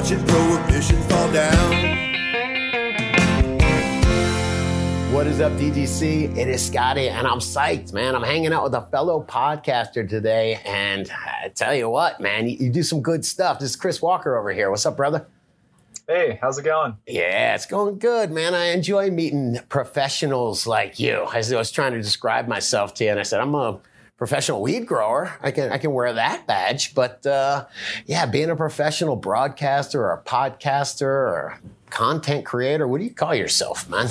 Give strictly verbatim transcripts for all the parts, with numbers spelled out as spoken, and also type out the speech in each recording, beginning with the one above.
watching prohibition fall down. What is up, D G C? It is Scotty, and I'm psyched, man. I'm hanging out with a fellow podcaster today, and I tell you what, man, you, you do some good stuff. This is Chris Walker over here. What's up, brother? Hey, how's it going? Yeah, it's going good, man. I enjoy meeting professionals like you. I was trying to describe myself to you, and I said, I'm a professional weed grower. I can I can wear that badge, but uh, yeah, being a professional broadcaster or a podcaster or content creator, what do you call yourself, man?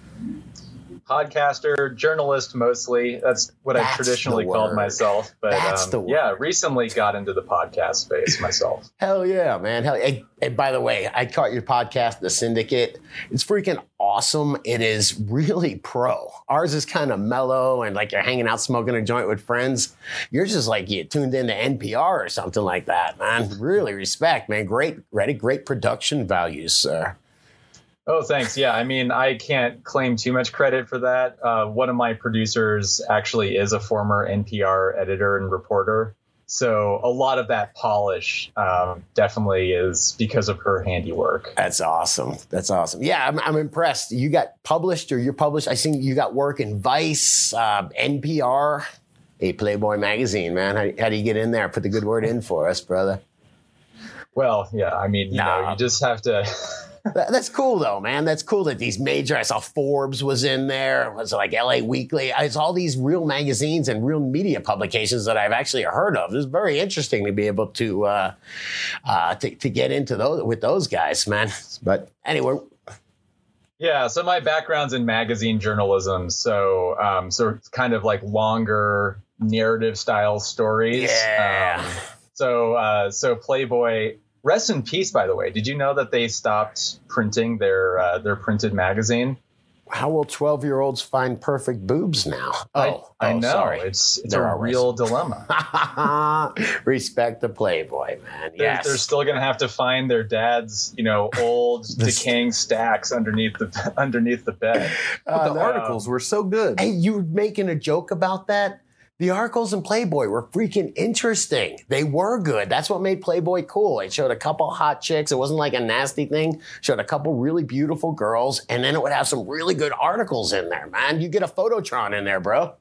Podcaster, journalist mostly. That's what That's I traditionally the called word. myself. But That's um, the word. yeah, recently got into the podcast space myself. Hell yeah, man. Hell, hey, hey, by the way, I caught your podcast, The Syndicate. It's freaking awesome. It is really pro. Ours is kind of mellow and like you're hanging out smoking a joint with friends. Yours is like you tuned into N P R or something like that, man. Really respect, man. Great, ready, great production values, sir. Oh, thanks. Yeah, I mean, I can't claim too much credit for that. Uh, one of my producers actually is a former N P R editor and reporter. So a lot of that polish um, definitely is because of her handiwork. That's awesome. That's awesome. Yeah, I'm, I'm impressed. You got published or you're published. I think you got work in Vice, uh, N P R, a Playboy magazine, man. How, how do you get in there? Put the good word in for us, brother. Well, yeah, I mean, you Nah. know, you just have to... That- That's cool, though, man. That's cool that these major, I saw Forbes was in there. It was like L A Weekly. It's all these real magazines and real media publications that I've actually heard of. It's very interesting to be able to uh, uh, to, to get into those with those guys, man. But anyway. Yeah, so my background's in magazine journalism, so um, so it's kind of like longer narrative style stories. Yeah. Um, so uh, so Playboy. Rest in peace, by the way. Did you know that they stopped printing their uh, their printed magazine? How will twelve-year-olds find perfect boobs now? Oh, I, I oh, know. Sorry. It's it's They're a always- real dilemma. Respect the Playboy, man. They're, Yes. they're still going to have to find their dad's, you know, old decaying stacks underneath the underneath the bed. Uh, But the no. articles were so good. Hey, you were making a joke about that? The articles in Playboy were freaking interesting. They were good. That's what made Playboy cool. It showed a couple hot chicks. It wasn't like a nasty thing. Showed a couple really beautiful girls, and then it would have some really good articles in there, man. You get a Phototron in there, bro.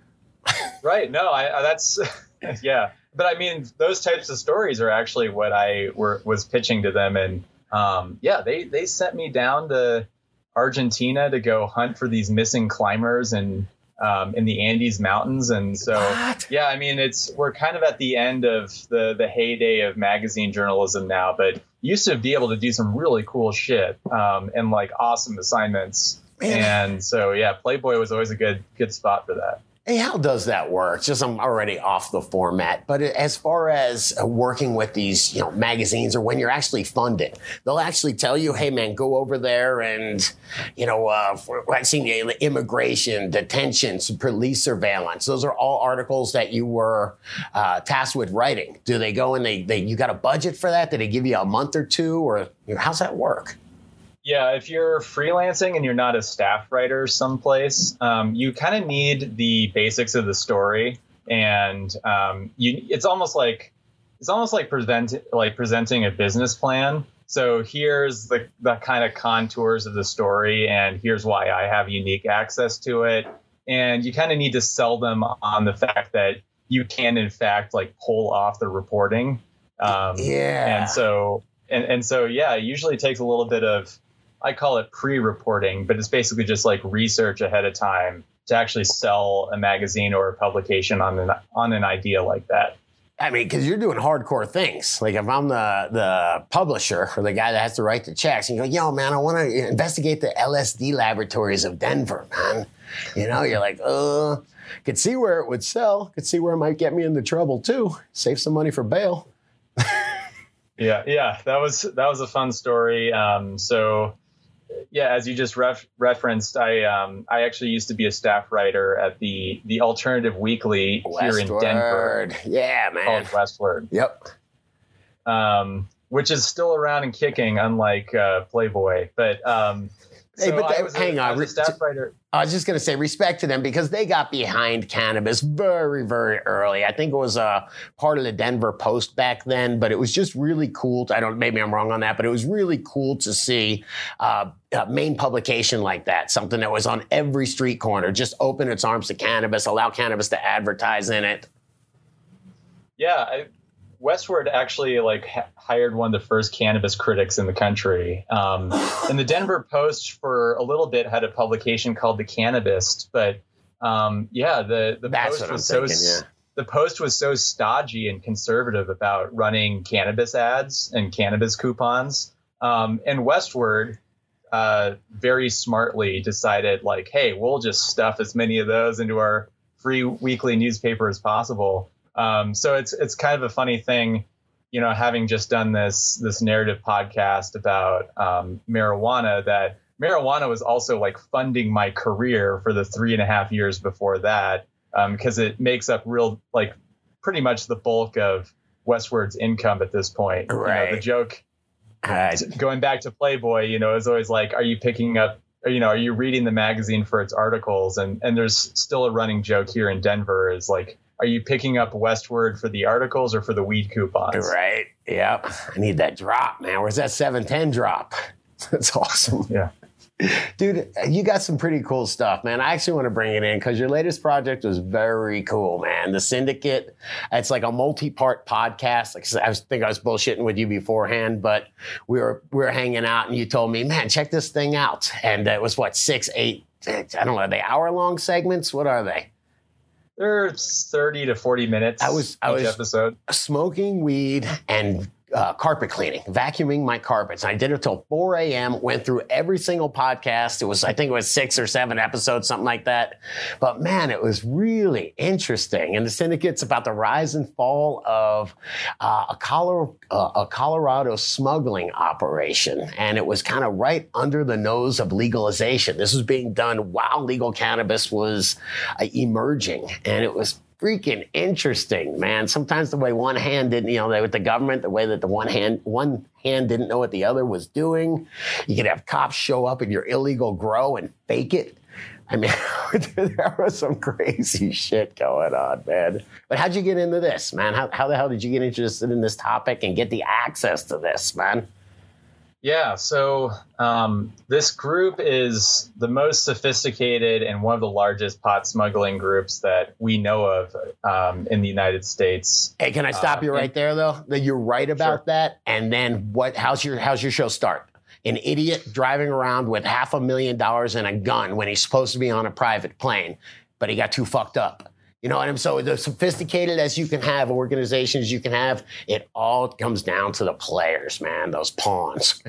Right. No, I, I that's yeah. But I mean, those types of stories are actually what I were was pitching to them. And um, yeah, they they sent me down to Argentina to go hunt for these missing climbers and um, in the Andes Mountains. And so, What? yeah, I mean, it's we're kind of at the end of the the heyday of magazine journalism now, but used to be able to do some really cool shit um, and like awesome assignments. Man. And so, yeah, Playboy was always a good good spot for that. Hey, how does that work? Just I'm already off the format, but as far as uh, working with these, you know, magazines or when you're actually funded, they'll actually tell you, "Hey, man, go over there and, you know, uh, for, I've seen the immigration, detention, police surveillance. Those are all articles that you were uh, tasked with writing. Do they go and they, they you got a budget for that? Did they give you a month or two, or you know, how's that work? Yeah, if you're freelancing and you're not a staff writer someplace, um, you kind of need the basics of the story, and um, you, it's almost like it's almost like present like presenting a business plan. So here's the the kind of contours of the story, and here's why I have unique access to it. And you kind of need to sell them on the fact that you can, in fact, like pull off the reporting. Um, Yeah. And so and and so yeah, it usually takes a little bit of, I call it pre-reporting, but it's basically just like research ahead of time to actually sell a magazine or a publication on an on an idea like that. I mean, because you're doing hardcore things. Like if I'm the the publisher or the guy that has to write the checks, and you go, "Yo, man, I want to investigate the L S D laboratories of Denver, man." You know, you're like, "Uh, could see where it would sell. Could see where it might get me into trouble too. Save some money for bail." Yeah, yeah, that was that was a fun story. Um, so. Yeah, as you just ref- referenced, I um, I actually used to be a staff writer at the the Alternative Weekly here in Denver. Westward. Yeah, man. Called Westward. Yep. Um, which is still around and kicking, unlike uh, Playboy. But um, Hey, so but they, I was a, hang on. I was a staff writer. I was just going to say respect to them because they got behind cannabis very, very early. I think it was a part of the Denver Post back then, but it was just really cool. To, I don't, maybe I'm wrong on that, but it was really cool to see uh, a main publication like that, something that was on every street corner, just open its arms to cannabis, allow cannabis to advertise in it. Yeah, I, Westword actually like h- hired one of the first cannabis critics in the country. Um, and the Denver Post for a little bit had a publication called The Cannabist, but um, yeah, the the That's Post what I'm was so thinking, yeah. the Post was so stodgy and conservative about running cannabis ads and cannabis coupons. Um, and Westword uh, very smartly decided like, hey, we'll just stuff as many of those into our free weekly newspaper as possible. Um, so it's it's kind of a funny thing, you know, having just done this this narrative podcast about um, marijuana, that marijuana was also like funding my career for the three and a half years before that, because um, it makes up real like pretty much the bulk of Westword's income at this point. Right. You know, the joke Uh, going back to Playboy, you know, is always like, are you picking up, or, you know, are you reading the magazine for its articles? And and there's still a running joke here in Denver is like, are you picking up Westword for the articles or for the weed coupons? Right. Yep. I need that drop, man. Where's that seven ten drop? That's awesome. Yeah. Dude, you got some pretty cool stuff, man. I actually want to bring it in because your latest project was very cool, man. The Syndicate, it's like a multi-part podcast. Like I was, think I was bullshitting with you beforehand, but we were we were hanging out and you told me, man, check this thing out. And it was what, six, eight, I don't know, are they hour-long segments? What are they? They're thirty to forty minutes I was, I each was episode. Smoking weed and uh, carpet cleaning, vacuuming my carpets. I did it till four a.m., went through every single podcast. It was, I think it was six or seven episodes, something like that. But man, it was really interesting. And the Syndicate's about the rise and fall of uh, a, Colorado, uh, a Colorado smuggling operation. And it was kind of right under the nose of legalization. This was being done while legal cannabis was uh, emerging. And it was freaking interesting, man. Sometimes the way one hand didn't, you know, with the government, the way that the one hand one hand didn't know what the other was doing. You could have cops show up in your illegal grow and fake it. I mean, there was some crazy shit going on, man. But how'd you get into this, man? How, how the hell did you get interested in this topic and get the access to this, man? Yeah, so um, this group is the most sophisticated and one of the largest pot smuggling groups that we know of um, in the United States. Hey, can I stop uh, you right and, there, though? That you're right about Sure. that. And then what? How's your how's your show start? An idiot driving around with half a million dollars and a gun when he's supposed to be on a private plane, but he got too fucked up. You know what I mean? So the sophisticated as you can have, organizations you can have, it all comes down to the players, man, those pawns.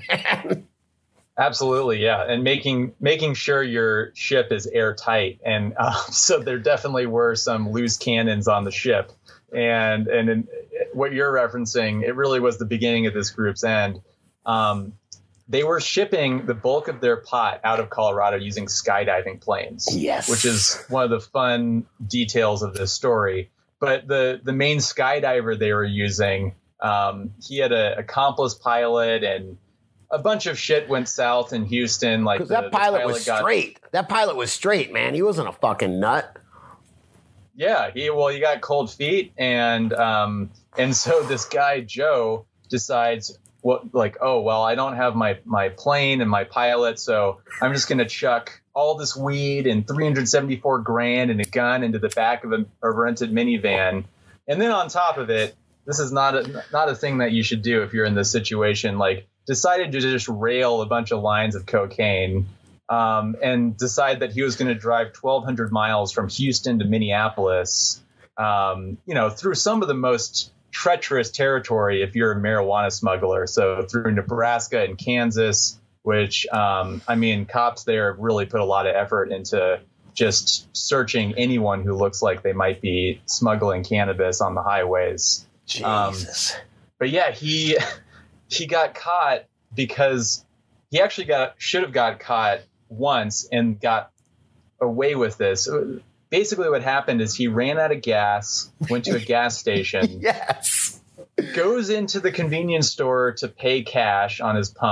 Absolutely, yeah. And making making sure your ship is airtight. And uh, so there definitely were some loose cannons on the ship. And, and in, what you're referencing, it really was the beginning of this group's end. Um, They were shipping the bulk of their pot out of Colorado using skydiving planes. Yes. Which is one of the fun details of this story. But the, the main skydiver they were using, um, he had an accomplice pilot, and a bunch of shit went south in Houston. Like the, that pilot, the pilot was got, straight. That pilot was straight, man. He wasn't a fucking nut. Yeah, he well, he got cold feet, and um, and so this guy Joe decides, what like, oh well, I don't have my my plane and my pilot, so I'm just gonna chuck all this weed and three hundred seventy-four grand and a gun into the back of a, a rented minivan, and then on top of it, this is not a not a thing that you should do if you're in this situation. Like, decided to just rail a bunch of lines of cocaine. Um, and decide that he was going to drive twelve hundred miles from Houston to Minneapolis, um, you know, through some of the most treacherous territory if you're a marijuana smuggler. So through Nebraska and Kansas, which, um, I mean, cops there really put a lot of effort into just searching anyone who looks like they might be smuggling cannabis on the highways. Jesus. Um, but yeah, he he got caught because he actually got should have got caught once and got away with this. Basically what happened is he ran out of gas, went to a gas station, Yes. goes into the convenience store to pay cash on his pump,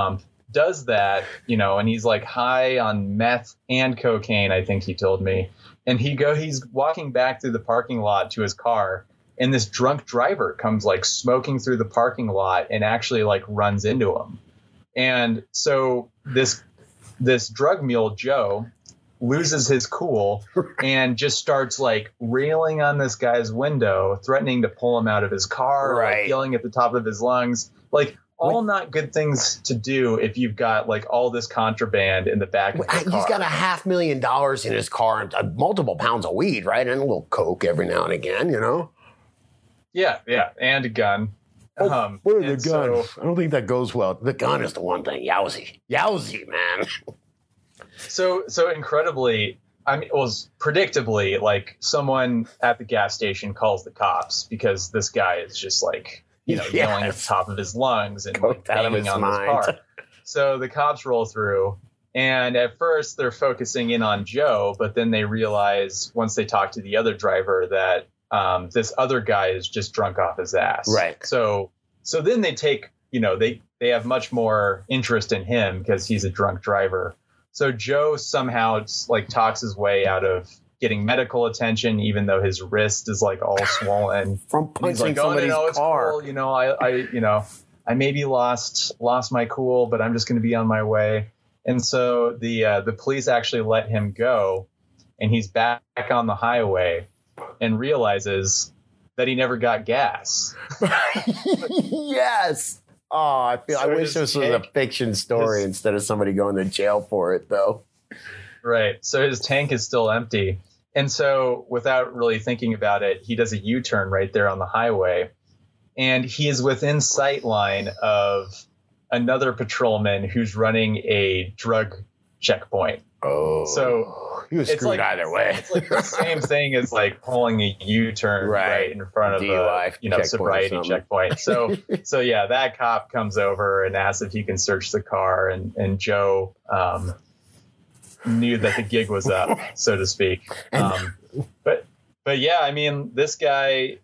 does that, you know, and he's like high on meth and cocaine, I think he told me. And he go, he's walking back through the parking lot to his car, and this drunk driver comes like smoking through the parking lot and actually like runs into him. And so this this drug mule, Joe, loses his cool and just starts like railing on this guy's window, threatening to pull him out of his car, right. like, yelling at the top of his lungs, like all not good things to do if you've got like all this contraband in the back of the car. He's got a half million dollars in his car and uh, multiple pounds of weed, right? And a little coke every now and again, you know? Yeah, yeah, and a gun. Oh, um, what are the so, guns? I don't think that goes well. The gun is the one thing. Yowzy. Yowzy, man. So, so incredibly, I mean, it was predictably like someone at the gas station calls the cops because this guy is just like, you know, yes. yelling at the top of his lungs and like, banging on mind. this car. So the cops roll through, and at first they're focusing in on Joe, but then they realize once they talk to the other driver that um, this other guy is just drunk off his ass. Right. So, so then they take, you know, they they have much more interest in him because he's a drunk driver. So Joe somehow like talks his way out of getting medical attention, even though his wrist is like all swollen From punching like, somebody's oh, no, no, it's car. cool. You know, I, I, you know, I maybe lost lost my cool, but I'm just going to be on my way. And so the uh, the police actually let him go, and he's back on the highway, and realizes that he never got gas. Yes. Oh, I feel. So I wish this was tank, a fiction story his, instead of somebody going to jail for it, though. Right. So his tank is still empty. And so without really thinking about it, he does a U-turn right there on the highway. And he is within sight line of another patrolman who's running a drug checkpoint. Oh. So he was it's screwed like, either way. It's like the same thing as like pulling a U-turn right, right in front of D U I a you know sobriety checkpoint. So so yeah, that cop comes over and asks if he can search the car, and and Joe um, knew that the gig was up, so to speak. Um, but but yeah, I mean, this guy,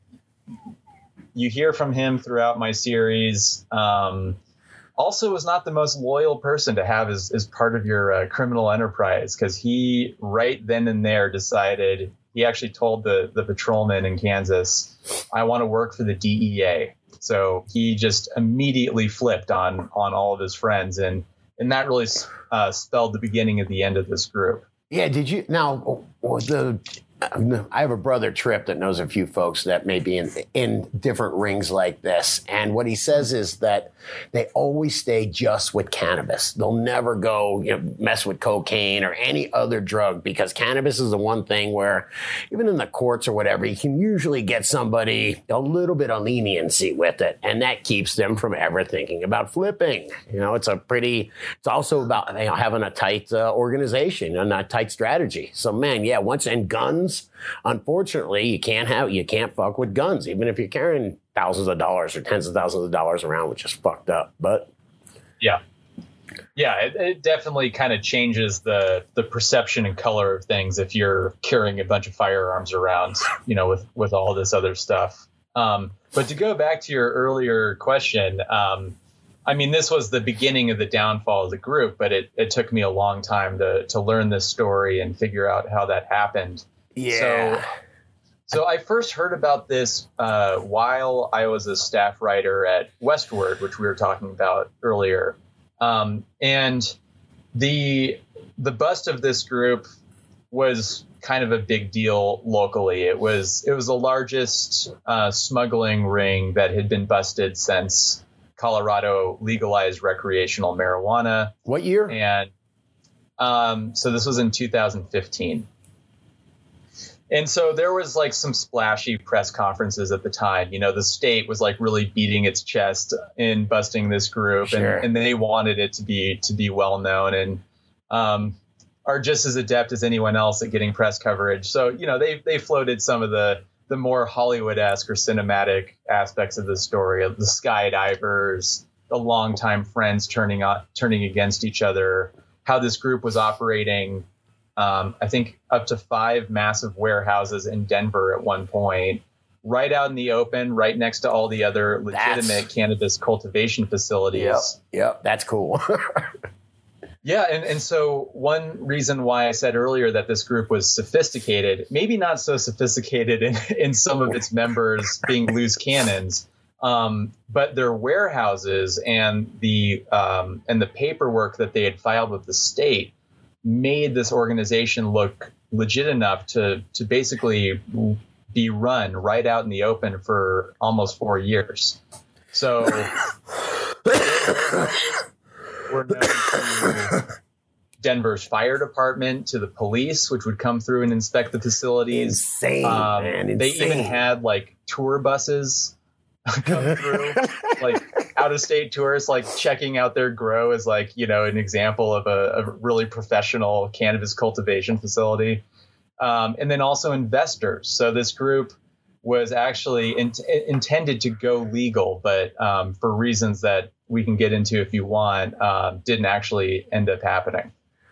you hear from him throughout my series. Um, also was not the most loyal person to have as, as part of your uh, criminal enterprise, because he right then and there decided, he actually told the, the patrolman in Kansas, I want to work for the D E A. So he just immediately flipped on on all of his friends. And, and that really uh, spelled the beginning of the end of this group. Yeah. Did you now the I have a brother, Trip, that knows a few folks that may be in in different rings like this. And what he says is that they always stay just with cannabis. They'll never go, you know, mess with cocaine or any other drug, because cannabis is the one thing where even in the courts or whatever, you can usually get somebody a little bit of leniency with it. And that keeps them from ever thinking about flipping. You know, it's a pretty, it's also about, you know, having a tight uh, organization and a tight strategy. So, man, yeah, once, and guns, unfortunately, you can't have, you can't fuck with guns, even if you're carrying thousands of dollars or tens of thousands of dollars around, which is fucked up. But yeah, yeah, it, it definitely kind of changes the the perception and color of things if you're carrying a bunch of firearms around, you know, with with all this other stuff. Um, but to go back to your earlier question, um, I mean, this was the beginning of the downfall of the group, but it, it took me a long time to to learn this story and figure out how that happened. yeah. So, so I first heard about this uh, while I was a staff writer at Westward, which we were talking about earlier. Um, and the the bust of this group was kind of a big deal locally. It was it was the largest uh, smuggling ring that had been busted since Colorado legalized recreational marijuana. What year? And um, so this was in two thousand fifteen. And so there was like some splashy press conferences at the time. You know, the state was like really beating its chest in busting this group, Sure. and, and they wanted it to be to be well known, and um, are just as adept as anyone else at getting press coverage. So, you know, they they floated some of the the more Hollywood-esque or cinematic aspects of the story, of the skydivers, the longtime friends turning on, turning against each other, how this group was operating. Um, I think up to five massive warehouses in Denver at one point, right out in the open, right next to all the other legitimate That's... cannabis cultivation facilities. Yep, yep. That's cool. Yeah, and, and so one reason why I said earlier that this group was sophisticated, maybe not so sophisticated in, in some of its members being loose cannons, um, but their warehouses and the um, and the paperwork that they had filed with the state made this organization look legit enough to to basically be run right out in the open for almost four years. So we're known to Denver's fire department, to the police, which would come through and inspect the facilities. Insane, um, man. Insane. They even had like tour buses come through, like out-of-state tourists, like checking out their grow as like, you know, an example of a, a really professional cannabis cultivation facility. Um, and then also investors. So this group was actually in, intended to go legal, but um, for reasons that we can get into if you want, uh, didn't actually end up happening.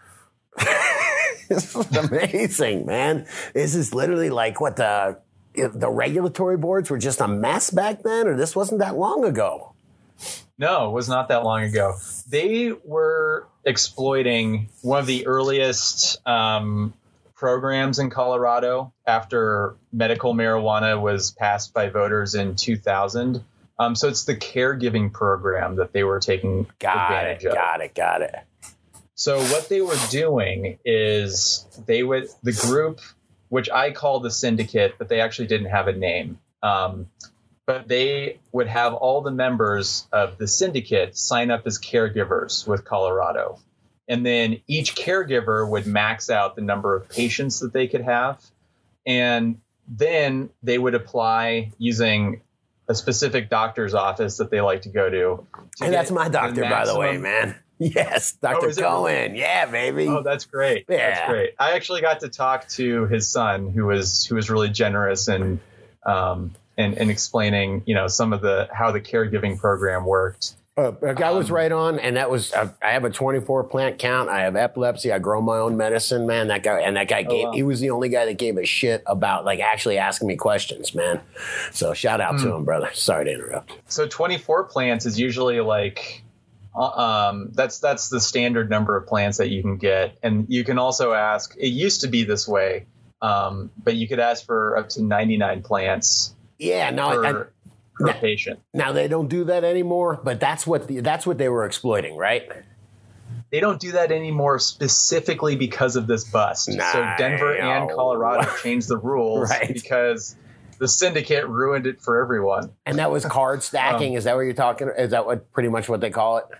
This is amazing, man. This is literally like what the the regulatory boards were just a mess back then, or this wasn't that long ago? No, it was not that long ago. They were exploiting one of the earliest um, programs in Colorado after medical marijuana was passed by voters in two thousand. Um, so it's the caregiving program that they were taking got advantage it, of. Got it, got it. So what they were doing is they would, the group, which I call the syndicate, but they actually didn't have a name. Um, but they would have all the members of the syndicate sign up as caregivers with Colorado. And then each caregiver would max out the number of patients that they could have. And then they would apply using a specific doctor's office that they like to go to. to and that's my doctor, by the way, man. Yes, Doctor Oh, Cohen. Yeah, baby. Oh, that's great. Yeah. That's great. I actually got to talk to his son, who was who was really generous and um and, and explaining, you know, some of the how the caregiving program worked. Uh, a guy was Um, right on, and that was uh, I have a twenty-four plant count. I have epilepsy. I grow my own medicine, man. That guy and that guy Oh, gave. wow. He was the only guy that gave a shit about like actually asking me questions, man. So shout out Hmm. to him, brother. Sorry to interrupt. So twenty-four plants is usually like uh, um that's that's the standard number of plants that you can get, and you can also ask. It used to be this way, um, but you could ask for up to ninety-nine plants Yeah, no, per, I, per now- patient. now they don't do that anymore. But that's what the, that's what they were exploiting, right? They don't do that anymore specifically because of this bust. Nah, so Denver and no. Colorado changed the rules Right. because the syndicate ruined it for everyone. And that was card stacking. Um, Is that what you're talking? Is that what pretty much what they call it?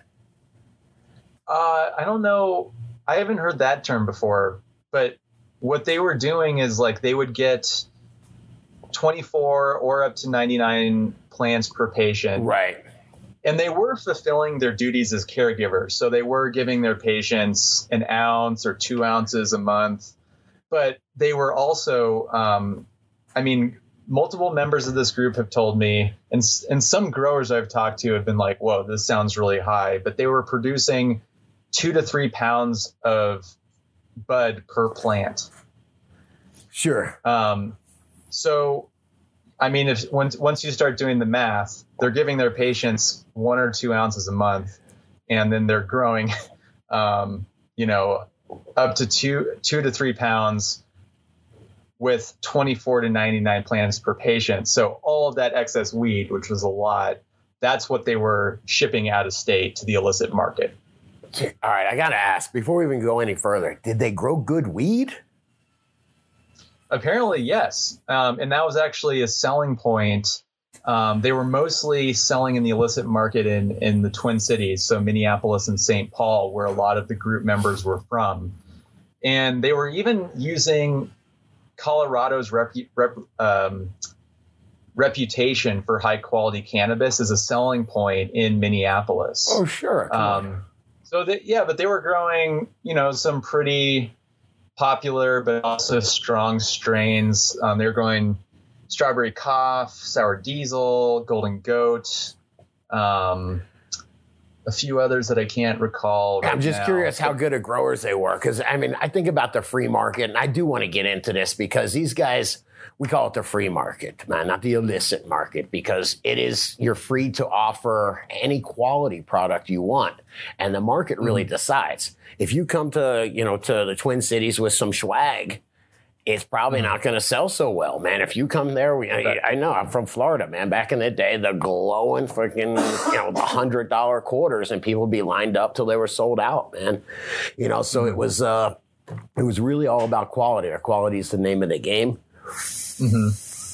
Uh, I don't know. I haven't heard that term before, but what they were doing is like they would get twenty-four or up to ninety-nine plants per patient. Right. And they were fulfilling their duties as caregivers. So they were giving their patients an ounce or two ounces a month. But they were also, um, I mean, multiple members of this group have told me, and, and some growers I've talked to have been like, whoa, this sounds really high. But they were producing two to three pounds of bud per plant. Sure. Um, so, I mean, if once once you start doing the math, they're giving their patients one or two ounces a month, and then they're growing, um, you know, up to two two to three pounds with twenty-four to ninety-nine plants per patient. So all of that excess weed, which was a lot, that's what they were shipping out of state to the illicit market. All right, I gotta ask before we even go any further. Did they grow good weed? Apparently, yes. Um, and that was actually a selling point. Um, they were mostly selling in the illicit market in, in the Twin Cities, so Minneapolis and Saint Paul, where a lot of the group members were from. And they were even using Colorado's repu- rep, um, reputation for high quality cannabis as a selling point in Minneapolis. Oh, sure. Come on. Um, so that, yeah, but they were growing, you know, some pretty popular but also strong strains. Um, they were growing Strawberry Cough, Sour Diesel, Golden Goat, um, a few others that I can't recall. Right I'm just now. curious how good of growers they were. Because, I mean, I think about the free market, and I do want to get into this because these guys, we call it the free market, man, not the illicit market, because it is, you're free to offer any quality product you want. And the market really mm-hmm. decides. If you come to, you know, to the Twin Cities with some swag, it's probably mm-hmm. not going to sell so well, man. If you come there, we, I, I know I'm from Florida, man. Back in the day, the glowing freaking, you know, the hundred dollar quarters, and people would be lined up till they were sold out, man. You know, so mm-hmm. it was, uh, it was really all about quality. Or quality is the name of the game. Mm-hmm.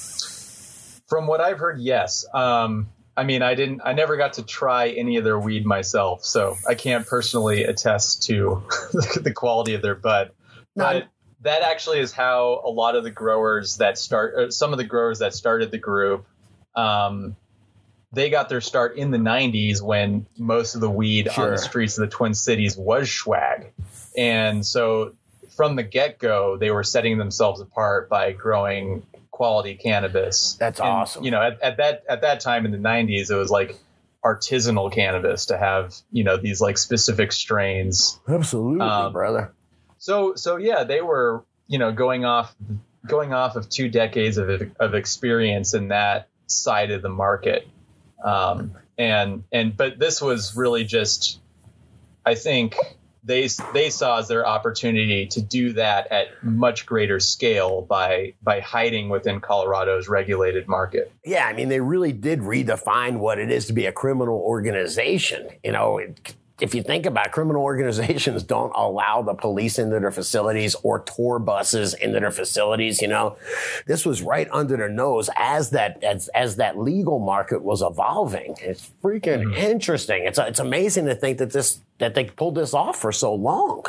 From what I've heard, yes. Um, I mean, I didn't, I never got to try any of their weed myself, so I can't personally attest to the quality of their bud. No, but that actually is how a lot of the growers that start, or some of the growers that started the group, um, they got their start in the nineties when most of the weed sure. on the streets of the Twin Cities was swag. And so from the get-go, they were setting themselves apart by growing quality cannabis. That's and, awesome. You know, at, at that at that time in the nineties, it was like artisanal cannabis to have, you know, these like specific strains. Absolutely, um, brother. So, so yeah, they were, you know, going off, going off of two decades of of experience in that side of the market, um, and and but this was really just, I think they they saw as their opportunity to do that at much greater scale by by hiding within Colorado's regulated market. Yeah, I mean, they really did redefine what it is to be a criminal organization. You know. It, If you think about it, criminal organizations don't allow the police into their facilities or tour buses into their facilities. You know, this was right under their nose as that as, as that legal market was evolving. It's freaking mm-hmm. interesting. It's it's amazing to think that this that they pulled this off for so long.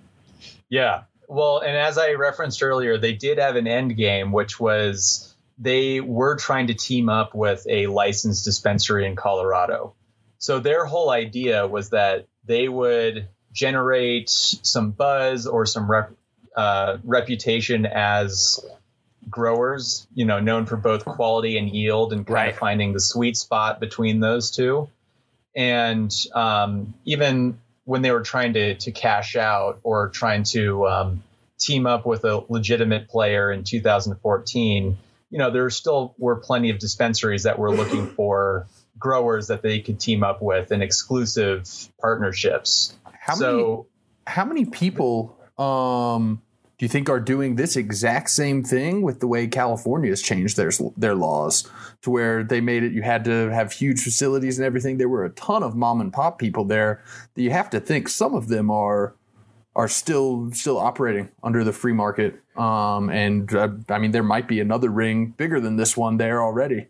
Yeah, well, and as I referenced earlier, they did have an end game, which was they were trying to team up with a licensed dispensary in Colorado. So their whole idea was that they would generate some buzz or some rep, uh, reputation as growers, you know, known for both quality and yield, and kind right. of finding the sweet spot between those two. And um, even when they were trying to to cash out or trying to um, team up with a legitimate player in two thousand fourteen, you know, there still were plenty of dispensaries that were looking for growers that they could team up with in exclusive partnerships. How so, many how many people um, do you think are doing this exact same thing with the way California has changed their their laws to where they made it you had to have huge facilities and everything? There were a ton of mom and pop people there that you have to think some of them are are still still operating under the free market. Um, and uh, I mean, there might be another ring bigger than this one there already.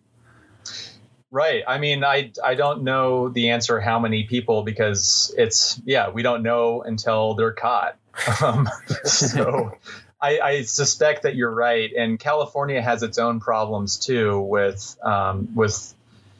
Right. I mean, I I don't know the answer how many people, because it's, yeah, we don't know until they're caught. Um, so I, I suspect that you're right. And California has its own problems, too, with um, with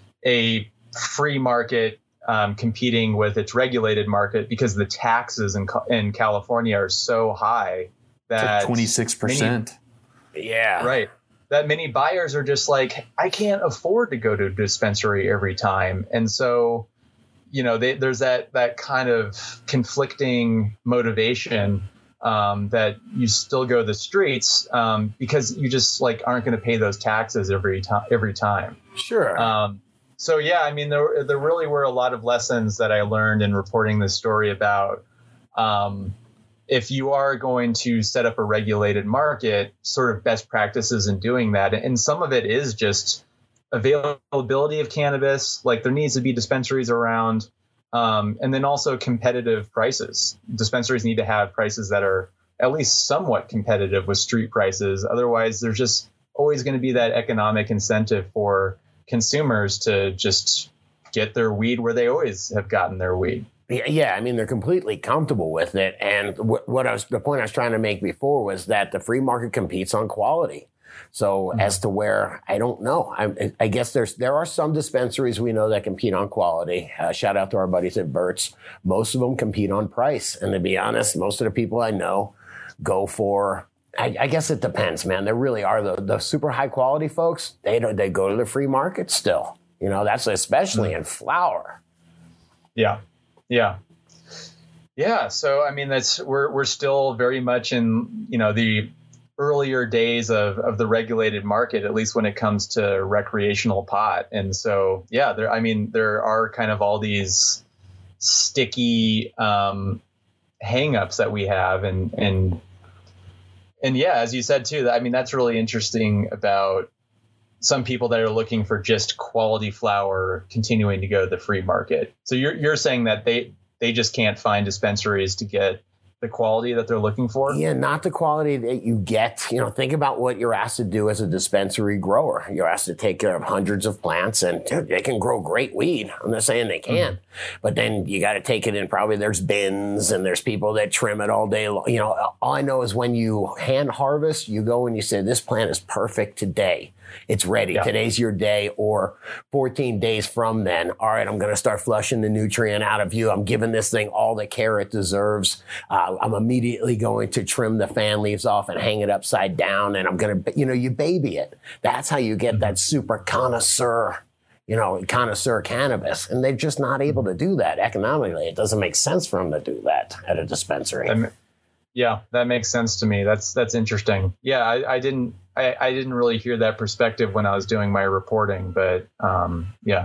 a free market um, competing with its regulated market, because the taxes in, in California are so high that like twenty-six percent. Many, yeah. Right. That many buyers are just like, I can't afford to go to a dispensary every time. And so, you know, they, there's that that kind of conflicting motivation um, that you still go to the streets um, because you just like aren't going to pay those taxes every time every time. Sure. Um, so, yeah, I mean, there, there really were a lot of lessons that I learned in reporting this story about um, if you are going to set up a regulated market, sort of best practices in doing that. And some of it is just availability of cannabis. Like there needs to be dispensaries around, um, and then also competitive prices. Dispensaries need to have prices that are at least somewhat competitive with street prices. Otherwise, there's just always going to be that economic incentive for consumers to just get their weed where they always have gotten their weed. Yeah, I mean, they're completely comfortable with it. And what, what I was, the point I was trying to make before was that the free market competes on quality. So mm-hmm. as to where, I don't know. I, I guess there's there are some dispensaries we know that compete on quality. Uh, shout out to our buddies at Burt's. Most of them compete on price. And to be honest, most of the people I know go for, I, I guess it depends, man. There really are the, the super high quality folks. They don't, they go to the free market still. You know, that's especially mm-hmm. in flower. Yeah. Yeah. Yeah. So, I mean, that's, we're, we're still very much in, you know, the earlier days of, of the regulated market, at least when it comes to recreational pot. And so, yeah, there, I mean, there are kind of all these sticky um, hangups that we have. And, and, and yeah, as you said too, I mean, that's really interesting about some people that are looking for just quality flower continuing to go to the free market. So you're, you're saying that they, they just can't find dispensaries to get the quality that they're looking for? Yeah, not the quality that you get. You know, think about what you're asked to do as a dispensary grower. You're asked to take care of hundreds of plants, and dude, they can grow great weed. I'm not saying they can't, mm-hmm. but then you got to take it in. Probably there's bins, and there's people that trim it all day long. You know, all I know is when you hand harvest, you go and you say, this plant is perfect today. It's ready. Yeah. Today's your day, or fourteen days from then. All right, I'm going to start flushing the nutrient out of you. I'm giving this thing all the care it deserves. Uh, I'm immediately going to trim the fan leaves off and hang it upside down. And I'm going to, you know, you baby it. That's how you get that super connoisseur, you know, connoisseur cannabis. And they're just not able to do that economically. It doesn't make sense for them to do that at a dispensary. Um, yeah, that makes sense to me. That's, that's interesting. Yeah, I, I didn't, I, I didn't really hear that perspective when I was doing my reporting, but um, yeah.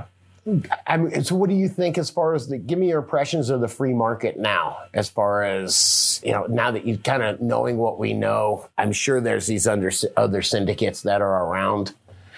I mean, so what do you think as far as the, give me your impressions of the free market now, as far as, you know, now that you kind of knowing what we know, I'm sure there's these under, other syndicates that are around.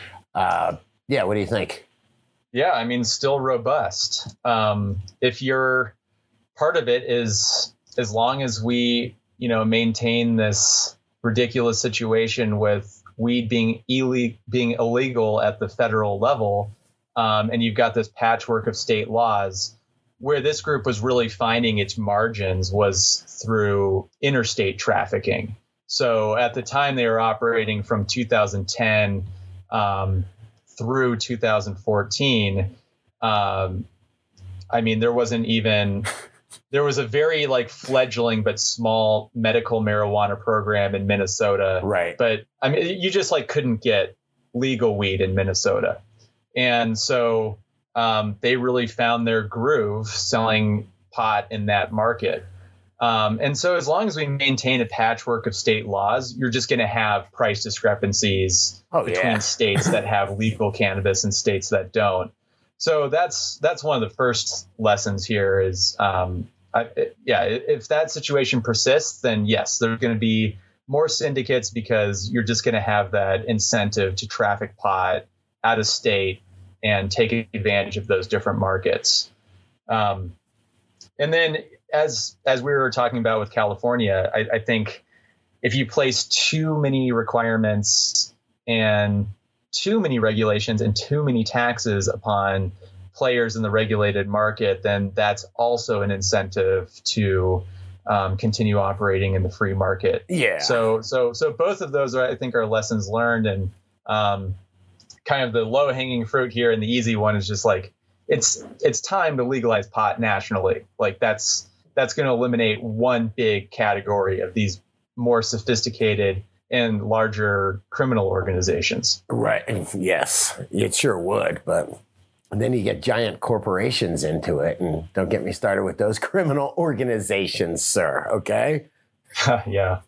Uh, yeah. What do you think? Yeah. I mean, still robust. Um, if you're part of it is, as long as we, you know, maintain this ridiculous situation with weed being ille- being illegal at the federal level, um, and you've got this patchwork of state laws, where this group was really finding its margins was through interstate trafficking. So at the time they were operating from two thousand ten um, through two thousand fourteen. Um, I mean, there wasn't even... There was a very like fledgling but small medical marijuana program in Minnesota. Right. But I mean, you just like couldn't get legal weed in Minnesota. And so um, they really found their groove selling pot in that market. Um, and so as long as we maintain a patchwork of state laws, you're just going to have price discrepancies oh, between yeah. states that have legal cannabis and states that don't. So that's that's one of the first lessons here is, um, I, it, yeah, if that situation persists, then yes, there's going to be more syndicates because you're just going to have that incentive to traffic pot out of state and take advantage of those different markets. Um, and then as as we were talking about with California, I, I think if you place too many requirements and too many regulations and too many taxes upon players in the regulated market, then that's also an incentive to um, continue operating in the free market. Yeah. So, so, so both of those are, I think, are lessons learned, and um, kind of the low hanging fruit here. And the easy one is just like, it's, it's time to legalize pot nationally. Like that's, that's going to eliminate one big category of these more sophisticated and larger criminal organizations. Right. Yes, it sure would. But then you get giant corporations into it. And don't get me started with those criminal organizations, sir. Okay. Yeah.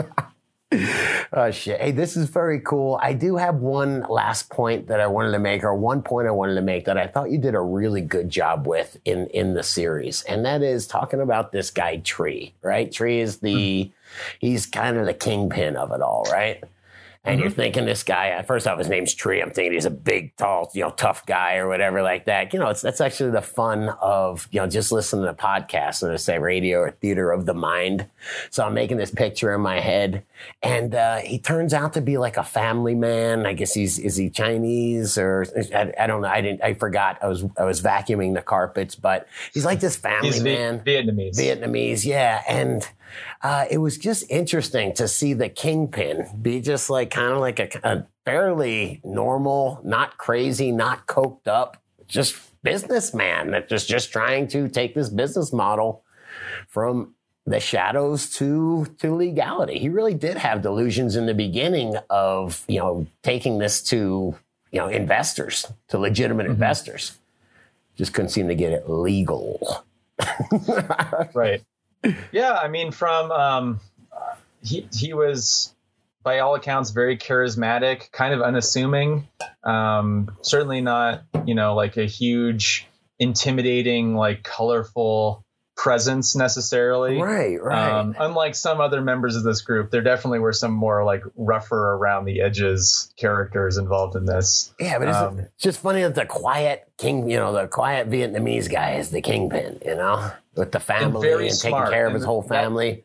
Oh, shit. Hey, this is very cool. I do have one last point that I wanted to make, or one point I wanted to make that I thought you did a really good job with in, in the series. And that is talking about this guy, Tree, right? Tree is the, mm-hmm. he's kind of the kingpin of it all, right? And mm-hmm. you're thinking this guy, first off, his name's Tree. I'm thinking he's a big, tall, you know, tough guy or whatever like that. You know, it's that's actually the fun of, you know, just listening to podcasts or to say radio or theater of the mind. So I'm making this picture in my head. And uh, he turns out to be like a family man. I guess he's, is he Chinese or I, I don't know. I didn't, I forgot. I was, I was vacuuming the carpets, but he's like this family he's man. Vietnamese. Vietnamese. Yeah. And Uh, it was just interesting to see the kingpin be just like kind of like a, a fairly normal, not crazy, not coked up, just businessman that just just trying to take this business model from the shadows to to legality. He really did have delusions in the beginning of, you know, taking this to, you know, investors, to legitimate mm-hmm. investors. Just couldn't seem to get it legal. Right. Yeah, I mean, from um, he he was, by all accounts, very charismatic, kind of unassuming. Um, certainly not, you know, like a huge, intimidating, like colorful presence necessarily. Right, right. Um, unlike some other members of this group, there definitely were some more like rougher around the edges characters involved in this. Yeah, but it's, Um, it's just funny that the quiet king, you know, the quiet Vietnamese guy is the kingpin, you know, with the family and, very taking smart. care of his And whole that- family.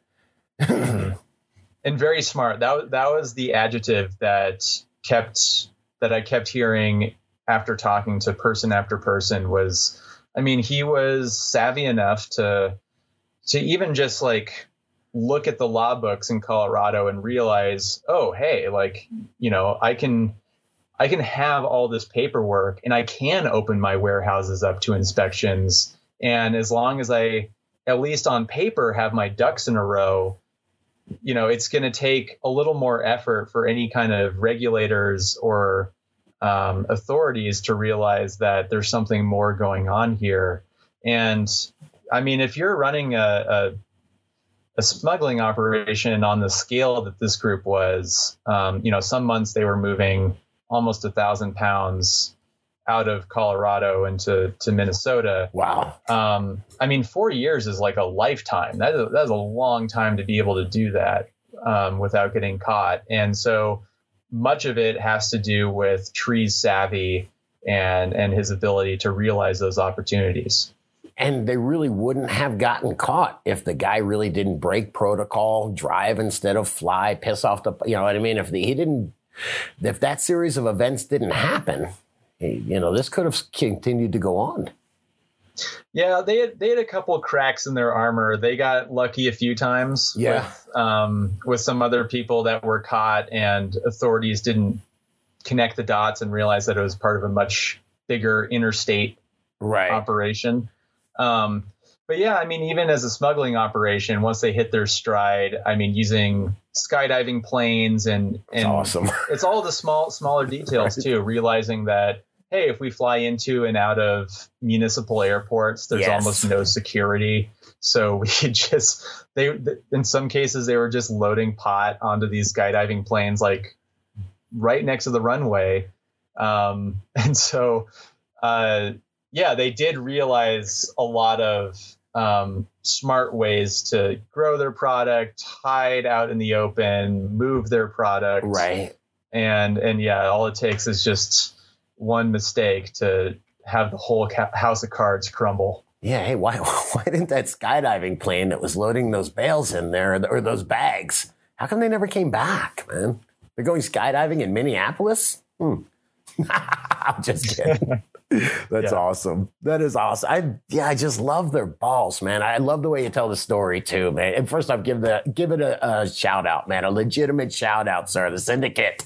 And very smart. That wa- that was the adjective that kept that I kept hearing after talking to person after person was, I mean, he was savvy enough to to even just like look at the law books in Colorado and realize, oh, hey, like, you know, I can I can have all this paperwork and I can open my warehouses up to inspections. And as long as I, at least on paper, have my ducks in a row, you know, it's going to take a little more effort for any kind of regulators or um, authorities to realize that there's something more going on here. And I mean, if you're running a, a, a smuggling operation on the scale that this group was, um, you know, some months they were moving almost a thousand pounds out of Colorado into to Minnesota. Wow. Um, I mean, four years is like a lifetime. That is, that is a long time to be able to do that um, without getting caught. And so much of it has to do with Tree's savvy and and his ability to realize those opportunities. And they really wouldn't have gotten caught if the guy really didn't break protocol, drive instead of fly, piss off the, you know what I mean? If the, he didn't, if that series of events didn't happen, you know, this could have continued to go on. Yeah, they had they had a couple of cracks in their armor. They got lucky a few times Yeah. with um, with some other people that were caught, and authorities didn't connect the dots and realize that it was part of a much bigger interstate Right. operation. Um, but yeah, I mean, even as a smuggling operation, once they hit their stride, I mean, using skydiving planes and and Awesome. it's all the small smaller details too, realizing that, hey, if we fly into and out of municipal airports, there's Yes. almost no security. So we could just, they, in some cases, they were just loading pot onto these skydiving planes, like right next to the runway. Um, and so, uh, yeah, they did realize a lot of um, smart ways to grow their product, hide out in the open, move their product. Right. And, and yeah, all it takes is just one mistake to have the whole ca- house of cards crumble. Yeah. Hey, why, why didn't that skydiving plane that was loading those bales in there or those bags, how come they never came back, man? They're going skydiving in Minneapolis? Hmm. I'm just kidding. That's Yeah. awesome. That is awesome. I yeah, I just love their balls, man. I love the way you tell the story too, man. And first off, give the give it a, a shout out, man. A legitimate shout out, sir. The Syndicate.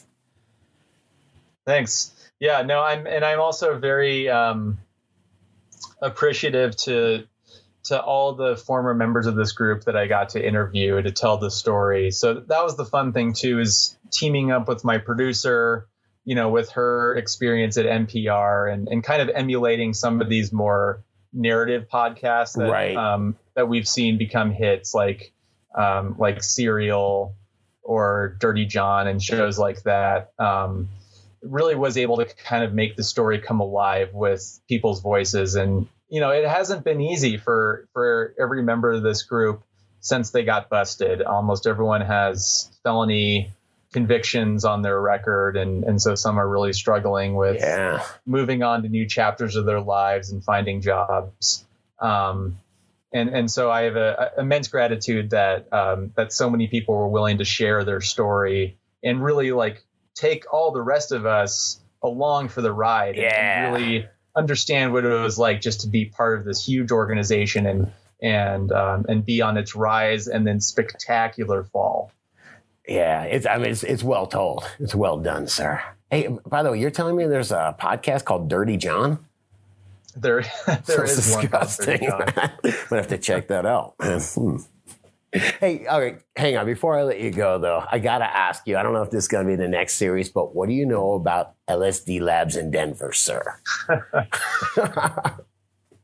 Thanks. Yeah, no, I'm, and I'm also very um, appreciative to to all the former members of this group that I got to interview to tell the story. So that was the fun thing too, is teaming up with my producer, you know, with her experience at N P R and, and kind of emulating some of these more narrative podcasts that Right. um, that we've seen become hits, like um, like Serial or Dirty John and shows like that. Um, really was able to kind of make the story come alive with people's voices. And, you know, it hasn't been easy for, for every member of this group since they got busted. Almost everyone has felony convictions on their record. And, and so some are really struggling with Yeah. moving on to new chapters of their lives and finding jobs. Um, and, and so I have a, a immense gratitude that, um, that so many people were willing to share their story and really like take all the rest of us along for the ride. Yeah. And really understand what it was like just to be part of this huge organization and, and, um, and be on its rise and then spectacular fall. Yeah. It's I mean it's it's well told. It's well done, sir. Hey, by the way, you're telling me there's a podcast called Dirty John? There, there Sounds is one called Dirty disgusting. John. I'm gonna have to check that out, man. Hmm. Hey, all right, hang on. Before I let you go, though, I gotta ask you. I don't know if this is gonna be the next series, but what do you know about L S D Labs in Denver, sir?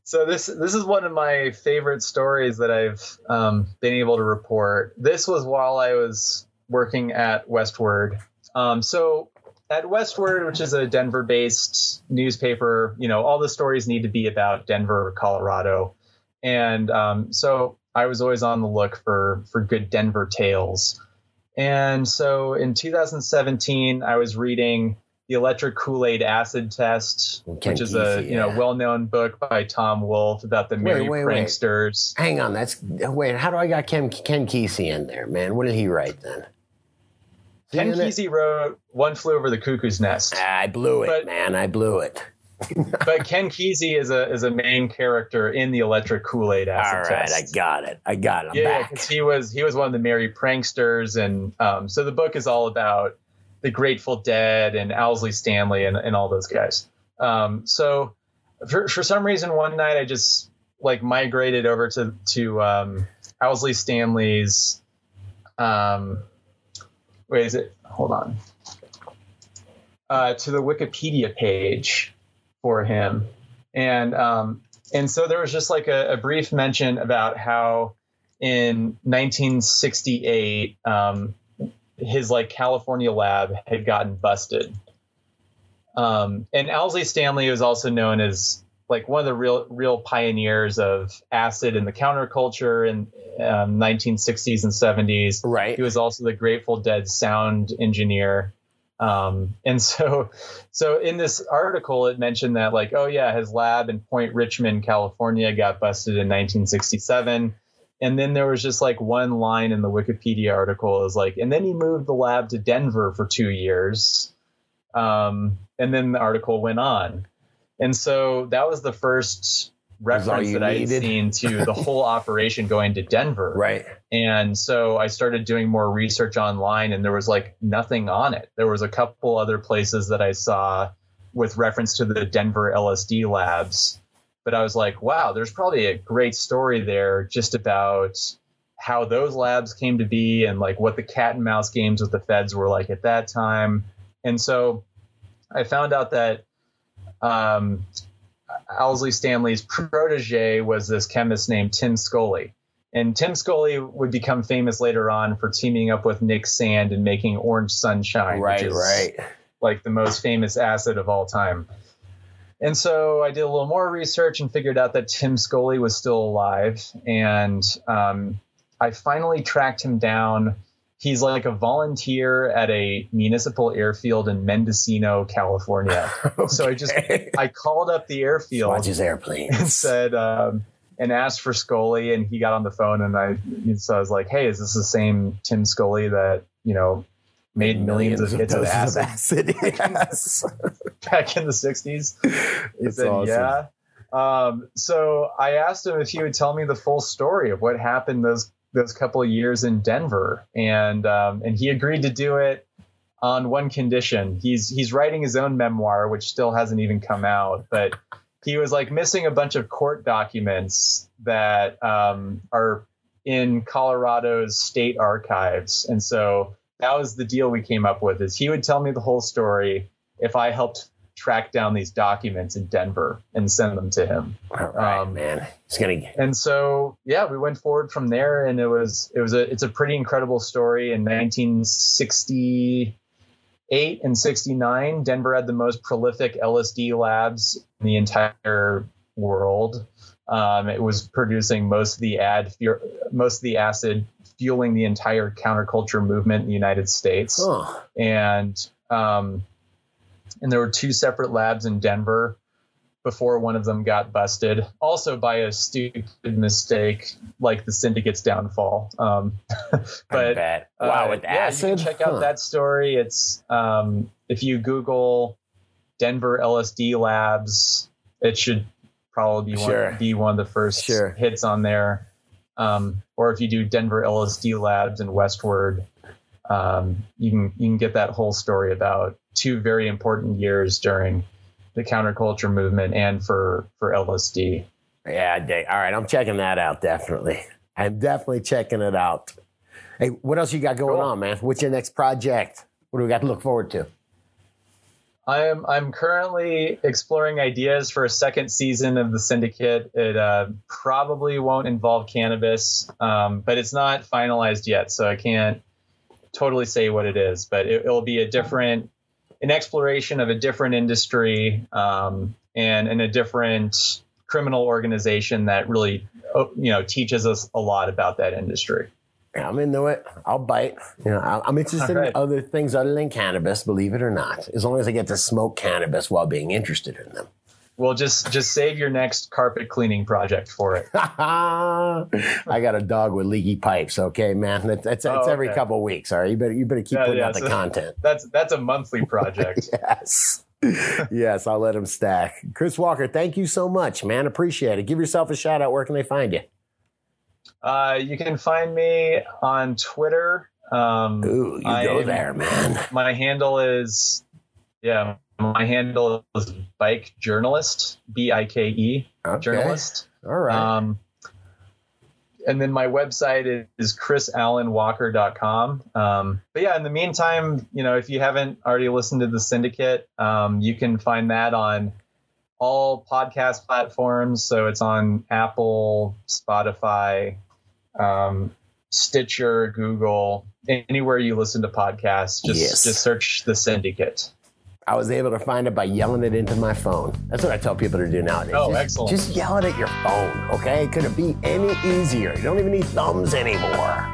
So this this is one of my favorite stories that I've um, been able to report. This was while I was working at Westword. Um, so at Westword, which is a Denver-based newspaper, you know, all the stories need to be about Denver, Colorado. And um, so I was always on the look for for good Denver tales. And so in two thousand seventeen, I was reading The Electric Kool-Aid Acid Test, Ken which is Kesey, a you know yeah. well-known book by Tom Wolfe about the merry wait, wait. pranksters. Hang on, that's wait. How do I got Ken Ken Kesey in there, man? What did he write then? Ken in it? Kesey wrote One Flew Over the Cuckoo's Nest. I blew it, But- man. I blew it. But Ken Kesey is a is a main character in the Electric Kool-Aid Acid All right, Test. I got it. I got it. I'm yeah, back. because he was he was one of the merry pranksters, and um, so the book is all about the Grateful Dead and Owsley Stanley and, and all those guys. Um, so for for some reason, one night I just like migrated over to to um, Owsley Stanley's. Um, wait, is it? Hold on. Uh, to the Wikipedia page for him, and um, and so there was just like a, a brief mention about how in nineteen sixty-eight um, his like California lab had gotten busted, um, and Owsley Stanley was also known as like one of the real real pioneers of acid in the counterculture in um, nineteen sixties and seventies. Right. He was also the Grateful Dead sound engineer. Um, and so, so in this article, it mentioned that like, oh yeah, his lab in Point Richmond, California got busted in nineteen sixty-seven. And then there was just like one line in the Wikipedia article is like, and then he moved the lab to Denver for two years. Um, and then the article went on. And so that was the first all reference you that I had needed. seen to the whole operation going to Denver. Right. And so I started doing more research online, and there was like nothing on it. There was a couple other places that I saw with reference to the Denver L S D labs. But I was like, wow, there's probably a great story there just about how those labs came to be and like what the cat and mouse games with the feds were like at that time. And so I found out that um, Owsley Stanley's protege was this chemist named Tim Scully. And Tim Scully would become famous later on for teaming up with Nick Sand and making Orange Sunshine, Right. which is Right. like the most famous acid of all time. And so I did a little more research and figured out that Tim Scully was still alive. And um, I finally tracked him down. He's like a volunteer at a municipal airfield in Mendocino, California. So I just I called up the airfield Watch his and airplanes. said um, and asked for Scully, and he got on the phone, and I so I was like, hey, is this the same Tim Scully that you know made millions, of hits of doses acid of acid. Yes. back in the sixties? He That's said, awesome. yeah. Um, so I asked him if he would tell me the full story of what happened those those couple of years in Denver, and um, and he agreed to do it on one condition. He's he's writing his own memoir, which still hasn't even come out, but he was like missing a bunch of court documents that um, are in Colorado's state archives, and so that was the deal we came up with. Is he would tell me the whole story if I helped track down these documents in Denver and send them to him. All right, Um, man. It's gonna get And so, yeah, we went forward from there, and it was it was a it's a pretty incredible story. In nineteen sixty-eight and sixty-nine, Denver had the most prolific L S D labs in the entire world. Um, it was producing most of the ad most of the acid, fueling the entire counterculture movement in the United States. huh. And um, and there were two separate labs in Denver before one of them got busted, also by a stupid mistake, like the Syndicate's downfall. Um, I but bet. Wow, uh, with yeah, acid. you can check out Huh. that story. It's um, if you Google Denver L S D labs, it should probably be Sure. one be one of the first Sure. hits on there. Um, or if you do Denver L S D labs in Westward, um, you can you can get that whole story about two very important years during the counterculture movement and for for L S D. Yeah, Dave. All right, I'm checking that out, definitely. I'm definitely checking it out. Hey, what else you got going Cool. on, man? What's your next project? What do we got to look forward to? I'm I'm currently exploring ideas for a second season of the Syndicate. It uh, probably won't involve cannabis, um, but it's not finalized yet, so I can't totally say what it is. But it will be a different, an exploration of a different industry um, and and a different criminal organization that really, you know, teaches us a lot about that industry. I'm into it. I'll bite. You know, I'm interested All right. in other things other than cannabis, believe it or not, as long as I get to smoke cannabis while being interested in them. Well, just just save your next carpet cleaning project for it. I got a dog with leaky pipes. Okay, man, that's that's, that's Oh, every okay. couple of weeks. All right, you better you better keep Yeah, putting yeah, out the so- content. That's that's a monthly project. Yes, yes, I'll let him stack. Chris Walker, thank you so much, man. Appreciate it. Give yourself a shout out. Where can they find you? Uh, you can find me on Twitter. Um, Ooh, you I go am- there, man. My handle is, yeah, my handle is Bike Journalist, B I K E, Okay. journalist. All right. Um, and then my website is, is chris allen walker dot com. Um, but yeah, in the meantime, you know, if you haven't already listened to The Syndicate, um, you can find that on all podcast platforms. So it's on Apple, Spotify, um, Stitcher, Google, anywhere you listen to podcasts. Just Yes. just search The Syndicate. I was able to find it by yelling it into my phone. That's what I tell people to do nowadays. Oh, just, excellent. Just yell it at your phone, okay? Could it be any easier? You don't even need thumbs anymore.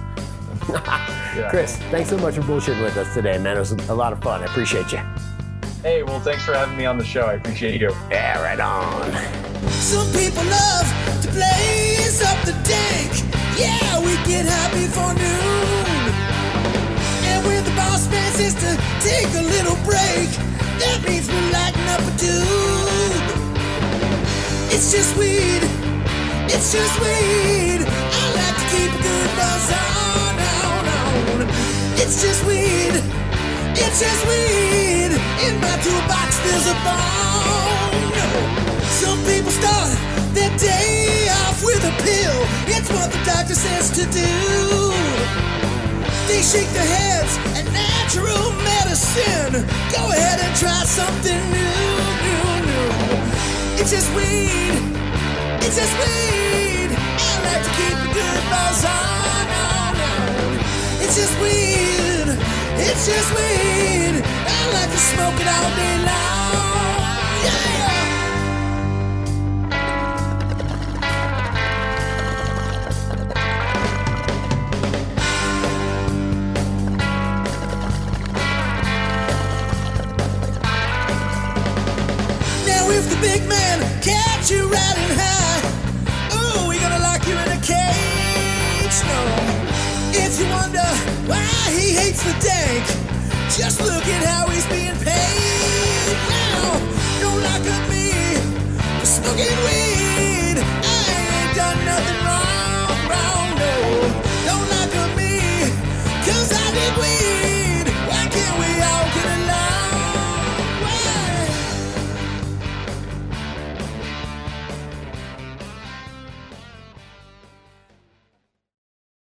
Yeah. Chris, thanks so much for bullshitting with us today, man. It was a lot of fun. I appreciate you. Hey, well, thanks for having me on the show. I appreciate you. Yeah, right on. Some people love to blaze up the dank. Yeah, we get high before noon. And when the boss man says to take a little break, that means we're lighting up a tube. It's just weed. It's just weed. I like to keep a good buzz on, on, on. It's just weed. It's just weed. In my toolbox there's a bone. Some people start their day off with a pill. It's what the doctor says to do. They shake their heads at natural medicine. Go ahead and try something new, new, new. It's just weed. It's just weed. I like to keep a good buzz on, on, on. It's just weed. It's just weed. I like to smoke it all day long. Yeah. Now if the big man catch you riding high, ooh, we gonna lock you in a cage. No. If you wonder why he hates the dank, just look at how he's being paid. Now, don't lock up me for smoking weed.